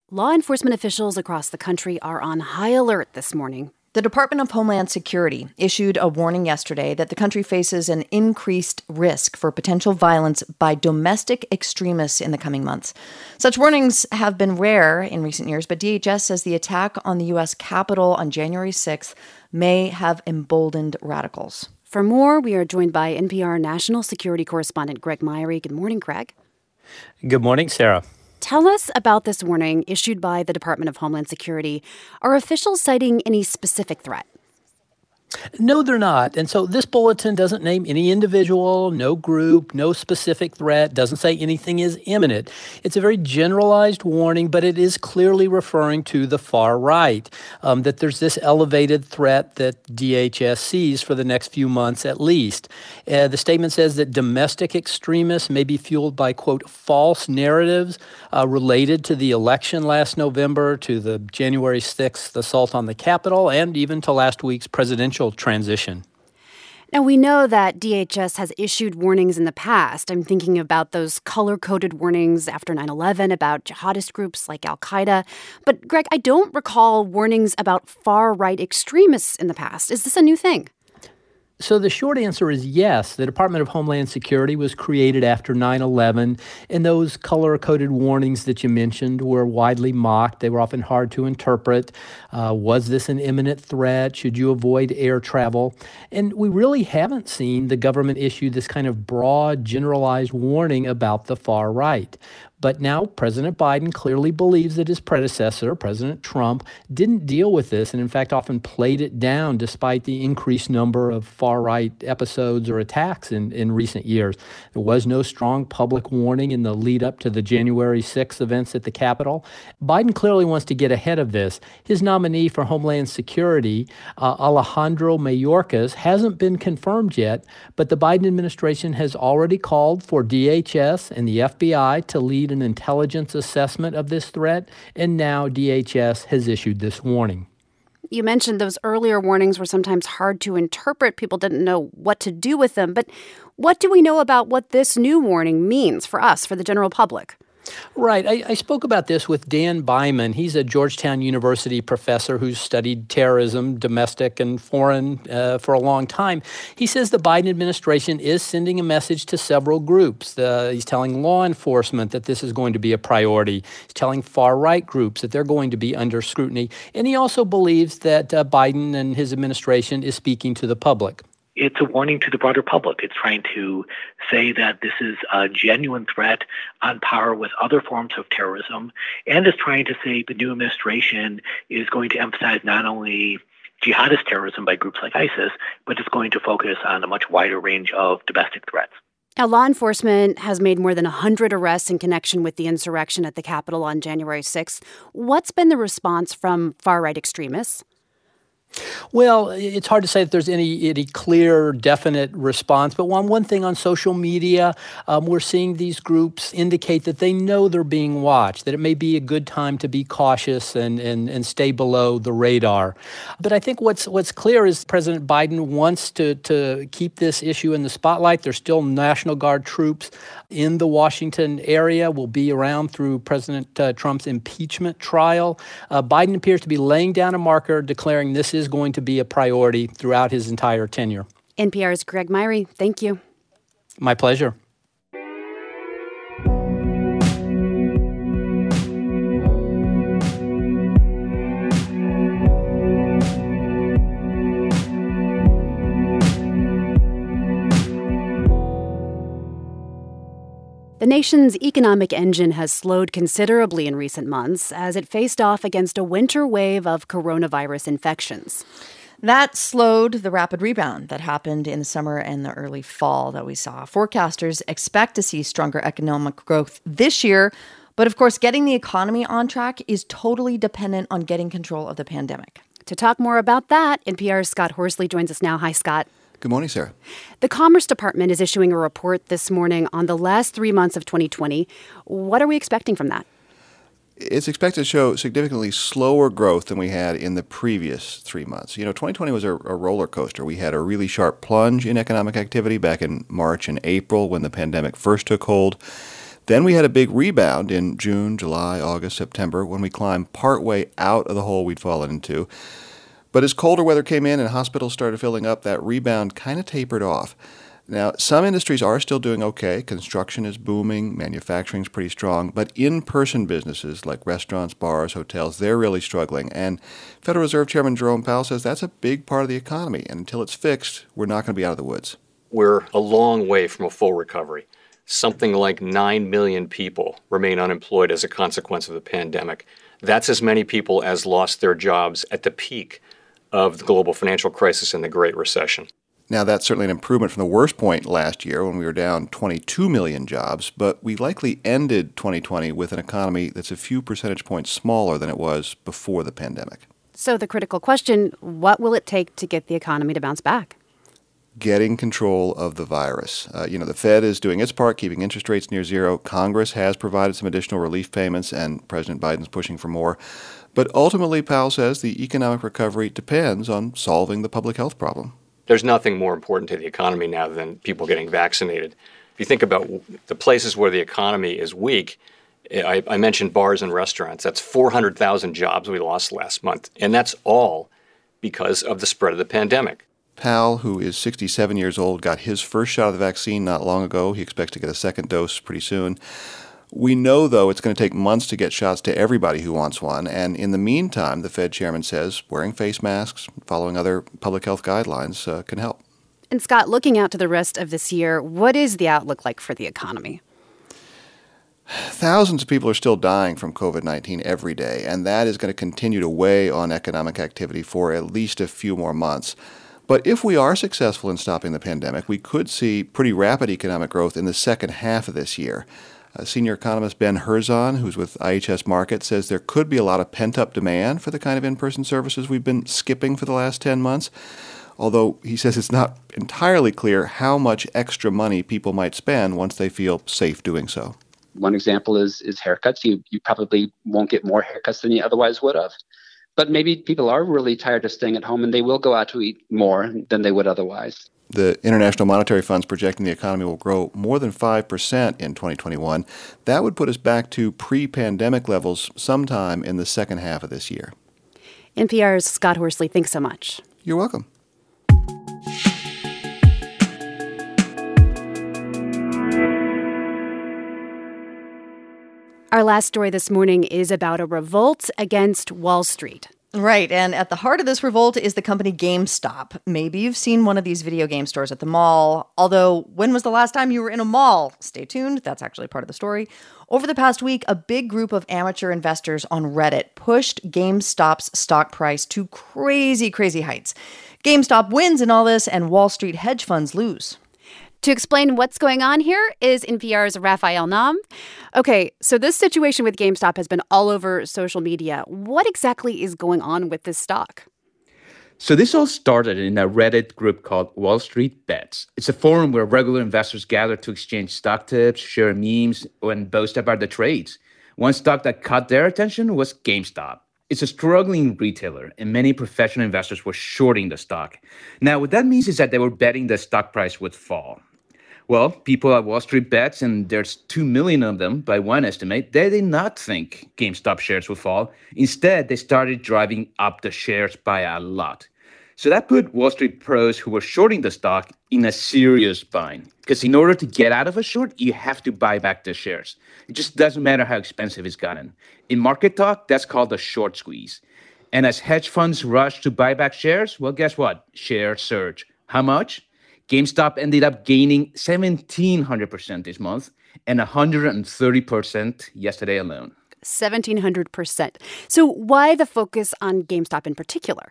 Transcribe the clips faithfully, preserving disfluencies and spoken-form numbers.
Law enforcement officials across the country are on high alert this morning. The Department of Homeland Security issued a warning yesterday that the country faces an increased risk for potential violence by domestic extremists in the coming months. Such warnings have been rare in recent years, but D H S says the attack on the U S Capitol on January sixth may have emboldened radicals. For more, we are joined by N P R national security correspondent Greg Myrie. Good morning, Greg. Good morning, Sarah. Tell us about this warning issued by the Department of Homeland Security. Are officials citing any specific threat? No, they're not. And so this bulletin doesn't name any individual, no group, no specific threat, doesn't say anything is imminent. It's a very generalized warning, but it is clearly referring to the far right, um, that there's this elevated threat that D H S sees for the next few months at least. Uh, the statement says that domestic extremists may be fueled by, quote, false narratives uh, related to the election last November, to the January sixth assault on the Capitol, and even to last week's presidential transition. Now, we know that D H S has issued warnings in the past. I'm thinking about those color-coded warnings after nine eleven about jihadist groups like al-Qaeda. But, Greg, I don't recall warnings about far-right extremists in the past. Is this a new thing? So the short answer is yes. The Department of Homeland Security was created after nine eleven, and those color-coded warnings that you mentioned were widely mocked. They were often hard to interpret. Uh, was this an imminent threat? Should you avoid air travel? And we really haven't seen the government issue this kind of broad, generalized warning about the far right. But now President Biden clearly believes that his predecessor, President Trump, didn't deal with this and, in fact, often played it down despite the increased number of far-right episodes or attacks in, in recent years. There was no strong public warning in the lead-up to the January sixth events at the Capitol. Biden clearly wants to get ahead of this. His nominee for Homeland Security, uh, Alejandro Mayorkas, hasn't been confirmed yet, but the Biden administration has already called for D H S and the F B I to lead an intelligence assessment of this threat, and now D H S has issued this warning. You mentioned those earlier warnings were sometimes hard to interpret. People didn't know what to do with them. But what do we know about what this new warning means for us, for the general public? Right. I, I spoke about this with Dan Byman. He's a Georgetown University professor who's studied terrorism, domestic and foreign, uh, for a long time. He says the Biden administration is sending a message to several groups. Uh, he's telling law enforcement that this is going to be a priority. He's telling far-right groups that they're going to be under scrutiny. And he also believes that uh, Biden and his administration is speaking to the public. It's a warning to the broader public. It's trying to say that this is a genuine threat on par with other forms of terrorism, and is trying to say the new administration is going to emphasize not only jihadist terrorism by groups like ISIS, but it's going to focus on a much wider range of domestic threats. Now, law enforcement has made more than one hundred arrests in connection with the insurrection at the Capitol on January sixth. What's been the response from far-right extremists? Well, it's hard to say that there's any, any clear, definite response. But one, one thing on social media, um, we're seeing these groups indicate that they know they're being watched, that it may be a good time to be cautious and, and, and stay below the radar. But I think what's what's clear is President Biden wants to, to keep this issue in the spotlight. There's still National Guard troops in the Washington area, will be around through President uh, Trump's impeachment trial. Uh, Biden appears to be laying down a marker, declaring this is going to be a priority throughout his entire tenure. N P R's Greg Myrie, thank you. My pleasure. The nation's economic engine has slowed considerably in recent months as it faced off against a winter wave of coronavirus infections. That slowed the rapid rebound that happened in the summer and the early fall that we saw. Forecasters expect to see stronger economic growth this year, but of course, getting the economy on track is totally dependent on getting control of the pandemic. To talk more about that, N P R's Scott Horsley joins us now. Hi, Scott. Good morning, Sarah. The Commerce Department is issuing a report this morning on the last three months of twenty twenty. What are we expecting from that? It's expected to show significantly slower growth than we had in the previous three months. You know, twenty twenty was a, a roller coaster. We had a really sharp plunge in economic activity back in March and April when the pandemic first took hold. Then we had a big rebound in June, July, August, September when we climbed partway out of the hole we'd fallen into. But as colder weather came in and hospitals started filling up, that rebound kind of tapered off. Now, some industries are still doing okay. Construction is booming, manufacturing's pretty strong, but in-person businesses like restaurants, bars, hotels, they're really struggling. And Federal Reserve Chairman Jerome Powell says that's a big part of the economy, and until it's fixed, we're not going to be out of the woods. We're a long way from a full recovery. Something like nine million people remain unemployed as a consequence of the pandemic. That's as many people as lost their jobs at the peak of the global financial crisis and the Great Recession. Now, that's certainly an improvement from the worst point last year when we were down twenty-two million jobs, but we likely ended twenty twenty with an economy that's a few percentage points smaller than it was before the pandemic. So the critical question, what will it take to get the economy to bounce back? Getting control of the virus. Uh, you know, the Fed is doing its part, keeping interest rates near zero. Congress has provided some additional relief payments, and President Biden's pushing for more. But ultimately, Powell says the economic recovery depends on solving the public health problem. There's nothing more important to the economy now than people getting vaccinated. If you think about the places where the economy is weak, I, I mentioned bars and restaurants. That's four hundred thousand jobs we lost last month. And that's all because of the spread of the pandemic. Powell, who is sixty-seven years old, got his first shot of the vaccine not long ago. He expects to get a second dose pretty soon. We know, though, it's going to take months to get shots to everybody who wants one. And in the meantime, the Fed chairman says wearing face masks, following other public health guidelines uh, can help. And Scott, looking out to the rest of this year, what is the outlook like for the economy? Thousands of people are still dying from covid nineteen every day, and that is going to continue to weigh on economic activity for at least a few more months. But if we are successful in stopping the pandemic, we could see pretty rapid economic growth in the second half of this year. Uh, senior economist Ben Herzon, who's with I H S Markit, says there could be a lot of pent-up demand for the kind of in-person services we've been skipping for the last ten months, although he says it's not entirely clear how much extra money people might spend once they feel safe doing so. One example is is haircuts. You, you probably won't get more haircuts than you otherwise would have. But maybe people are really tired of staying at home and they will go out to eat more than they would otherwise. The International Monetary Fund's projecting the economy will grow more than five percent in twenty twenty-one. That would put us back to pre-pandemic levels sometime in the second half of this year. N P R's Scott Horsley, thanks so much. You're welcome. Our last story this morning is about a revolt against Wall Street. Right, and at the heart of this revolt is the company GameStop. Maybe you've seen one of these video game stores at the mall, although when was the last time you were in a mall? Stay tuned, that's actually part of the story. Over the past week, a big group of amateur investors on Reddit pushed GameStop's stock price to crazy, crazy heights. GameStop wins in all this, and Wall Street hedge funds lose. To explain what's going on here is N P R's Raphael Nahm. Okay, so this situation with GameStop has been all over social media. What exactly is going on with this stock? So this all started in a Reddit group called Wall Street Bets. It's a forum where regular investors gather to exchange stock tips, share memes, and boast about the trades. One stock that caught their attention was GameStop. It's a struggling retailer, and many professional investors were shorting the stock. Now, what that means is that they were betting the stock price would fall. Well, people at Wall Street Bets, and there's two million of them by one estimate, they did not think GameStop shares would fall. Instead, they started driving up the shares by a lot. So that put Wall Street pros who were shorting the stock in a serious bind. Because in order to get out of a short, you have to buy back the shares. It just doesn't matter how expensive it's gotten. In market talk, that's called a short squeeze. And as hedge funds rush to buy back shares, well, guess what? Shares surge. How much? GameStop ended up gaining one thousand seven hundred percent this month and one hundred thirty percent yesterday alone. one thousand seven hundred percent. So why the focus on GameStop in particular?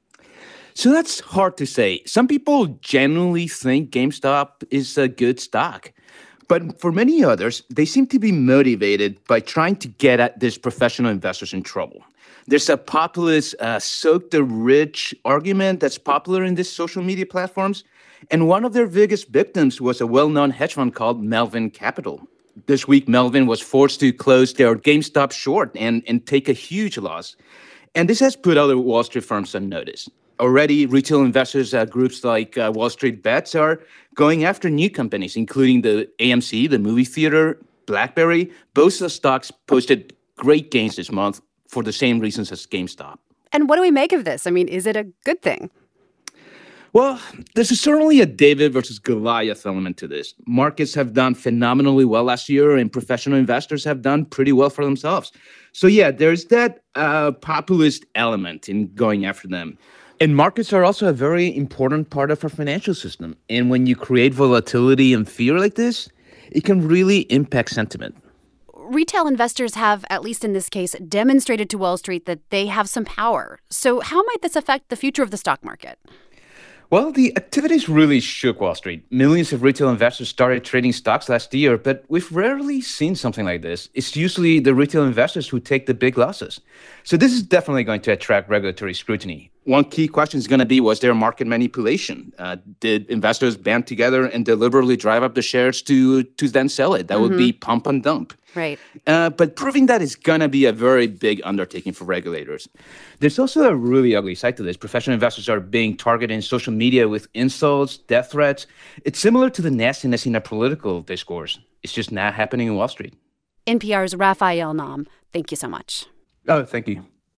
So that's hard to say. Some people genuinely think GameStop is a good stock. But for many others, they seem to be motivated by trying to get at these professional investors in trouble. There's a populist uh, soak the rich argument that's popular in these social media platforms. And one of their biggest victims was a well-known hedge fund called Melvin Capital. This week, Melvin was forced to close their GameStop short and, and take a huge loss. And this has put other Wall Street firms on notice. Already, retail investors at groups like uh, Wall Street Bets are going after new companies, including the A M C, the movie theater, BlackBerry, both the stocks posted great gains this month for the same reasons as GameStop. And what do we make of this? I mean, is it a good thing? Well, there's certainly a David versus Goliath element to this. Markets have done phenomenally well last year, and professional investors have done pretty well for themselves. So yeah, there's that uh, populist element in going after them. And markets are also a very important part of our financial system. And when you create volatility and fear like this, it can really impact sentiment. Retail investors have, at least in this case, demonstrated to Wall Street that they have some power. So how might this affect the future of the stock market? Well, the activities really shook Wall Street. Millions of retail investors started trading stocks last year, but we've rarely seen something like this. It's usually the retail investors who take the big losses. So this is definitely going to attract regulatory scrutiny. One key question is going to be, was there market manipulation? Uh, did investors band together and deliberately drive up the shares to, to then sell it? That mm-hmm. would be pump and dump. Right. Uh, but proving that is going to be a very big undertaking for regulators. There's also a really ugly side to this. Professional investors are being targeted in social media with insults, death threats. It's similar to the nastiness in a political discourse. It's just not happening in Wall Street. N P R's Raphael Nahm, thank you so much. Oh, thank you.